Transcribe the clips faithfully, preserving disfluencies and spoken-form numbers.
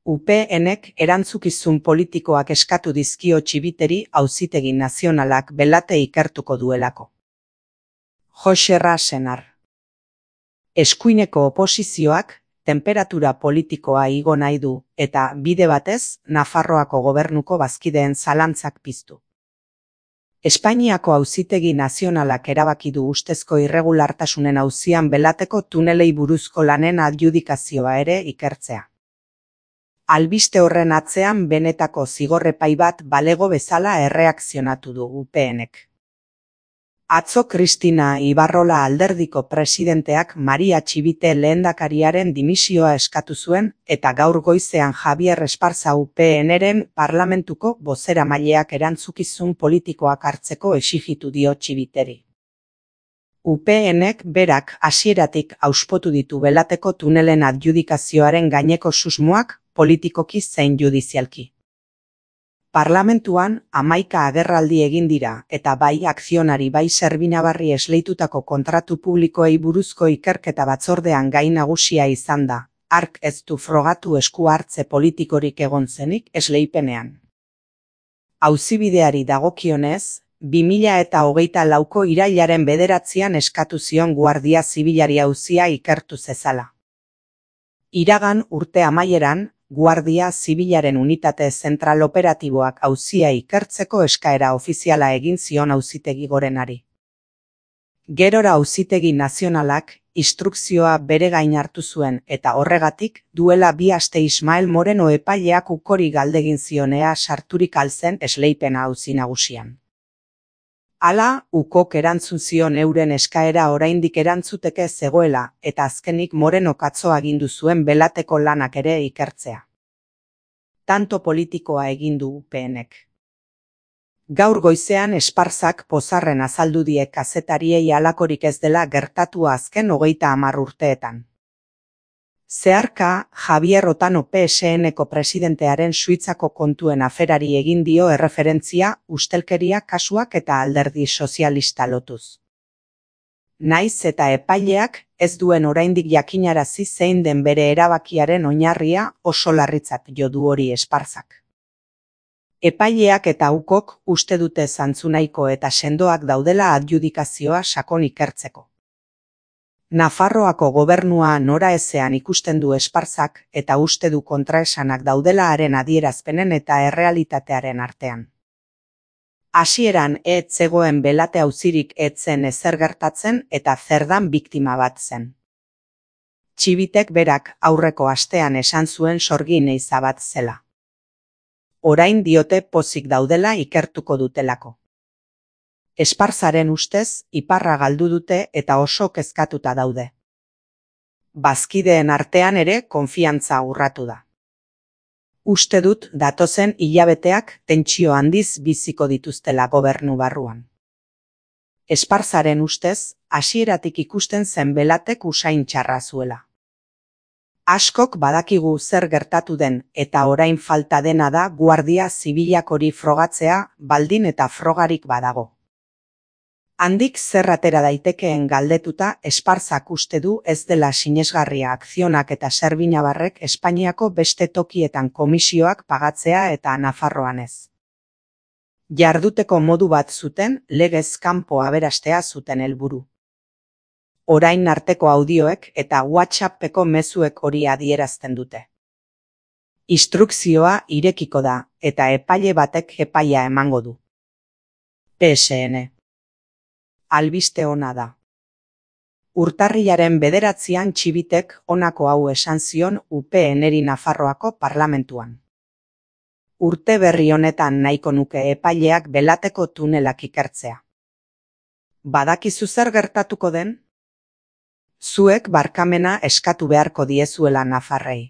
U P N-ek erantzukizun politikoak eskatu dizkio Txibiteri Auzitegi Nazionalak Belate ikertuko duelako. Joxerra Senar. Eskuineko oposizioak temperatura politikoa igo nahi du eta bide batez Nafarroako gobernuko bazkideen zalantzak piztu. Espainiako Auzitegi Nazionalak erabaki du ustezko irregulartasunen auzian Belateko tunelei buruzko lanen adjudikazioa ere ikertzea. Albiste horren atzean benetako zigorrepai bat balego bezala erreakzionatu du U P N-ek. Atzo Kristina Ibarrola alderdiko presidenteak Maria Txibite lehendakariaren dimisioa eskatu zuen eta gaur goizean Javier Esparza U P N-ren parlamentuko bozeramaileak erantzukizun politikoak hartzeko exijitu dio Txibiteri. U P N-ek berak hasieratik auspotu ditu Belateko tunelen adjudikazioaren gaineko susmoak politikoki zein judizialki. Parlamentuan hamaika agerraldi egin dira eta bai akzionari bai Zerbinabarri esleitutako kontratu publikoei buruzko ikerketa batzordean gai nagusia izan da, hark ez du frogatu esku hartze politikorik egon zenik esleipenean. Auzibideari dagokionez, bi mila eta hogeita lauko irailaren bederatzian eskatu zion Guardia Zibilari auzia ikertu zezala. Iragan urte amaieran, Guardia Zibilaren unitate zentral operatiboak auzia ikertzeko eskaera ofiziala egin zion Auzitegi Gorenari. Gerora Auzitegi Nazionalak instrukzioa bere gain hartu zuen eta horregatik duela bi aste Ismael Moreno epaileak ukori galdegin zionea sarturik alzen esleipena auzi nagusian. Hala, ukok erantzun zion euren eskaera oraindik erantzuteke zegoela eta azkenik Morenok atzo agindu zuen Belateko lanak ere ikertzea. Tanto politikoa egin du U P N-ek. Gaur goizean Esparzak pozarren azaldu die kazetariei halakorik ez dela gertatua azken hogeita hamar urteetan. Zeharka, Javier Otano P S N-eko presidentearen Suitzako kontuen aferari egin dio erreferentzia ustelkeria kasuak eta alderdi sozialista lotuz. Naiz eta epaileak ez duen oraindik jakinarazi zein den bere erabakiaren oinarria oso larritzat jo du hori Esparzak. Epaileak eta ukok uste dute zantzunaiko eta sendoak daudela adjudikazioa sakon ikertzeko. Nafarroako gobernua nora ezean ikusten du Esparzak eta uste du kontraesanak daudela haren adierazpenen eta errealitatearen artean. Hasieran ez zegoen Belate auzirik ez zen ezer gertatzen eta zerdan biktima bat zen. Txibitek berak aurreko astean esan zuen sorgin eiza bat zela. Orain diote pozik daudela ikertuko dutelako. Esparzaren ustez, iparra galdu dute eta oso kezkatuta daude. Bazkideen artean ere konfiantza urratu da. Uste dut datozen hilabeteak tentsio handiz biziko dituztela gobernu barruan. Esparzaren ustez, hasieratik ikusten zen Belatek usain txarra zuela. Askok badakigu zer gertatu den eta orain falta dena da Guardia Zibilak hori frogatzea baldin eta frogarik badago. Handik zer atera daitekeen galdetuta Esparzak uste du ez dela sinesgarria akzionak eta Zerbinabarrek Espainiako beste tokietan komisioak pagatzea eta Nafarroan ez. Jarduteko modu bat zuten legez kanpo aberastea zuten helburu. Orain arteko audioek eta WhatsAppeko mezuek hori adierazten dute. Instrukzioa irekiko da eta epaile batek epaia emango du. P S N. Albiste ona da. Urtarrilaren bederatzian Txibitek honako hau esan zion U P N-eri Nafarroako parlamentuan. Urte berri honetan nahiko nuke epaileak Belateko tunelak ikertzea. Badakizu zer gertatuko den? Zuek barkamena eskatu beharko diezuela Nafarrei.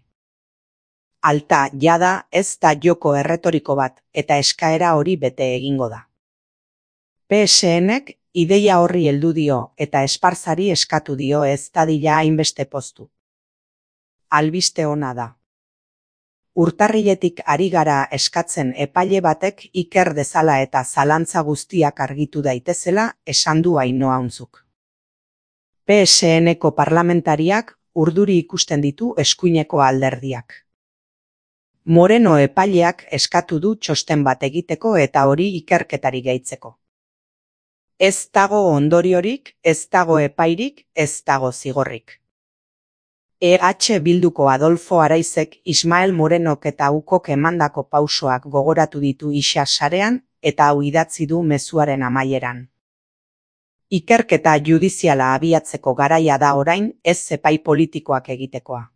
Alta jada ez da joko erretoriko bat eta eskaera hori bete egingo da. P S N-ek ideia horri heldu dio eta Esparzari eskatu dio ez dadila hainbeste poztu. Albiste ona da. Urtarriletik ari gara eskatzen epaile batek iker dezala eta zalantza guztiak argitu daitezela esan du Ainhoa Unzuk. P S N-eko parlamentariak urduri ikusten ditu eskuineko alderdiak. Moreno epaileak eskatu du txosten bat egiteko eta hori ikerketari gehitzeko. Ez dago ondoriorik, ez dago epairik, ez dago zigorrik. E H Bilduko Adolfo Araizek Ismael Morenok eta Ukok emandako pausoak gogoratu ditu isa sarean eta hau idatzi du mezuaren amaieran. Ikerketa judiziala abiatzeko garaia da orain, ez epai politikoak egitekoa.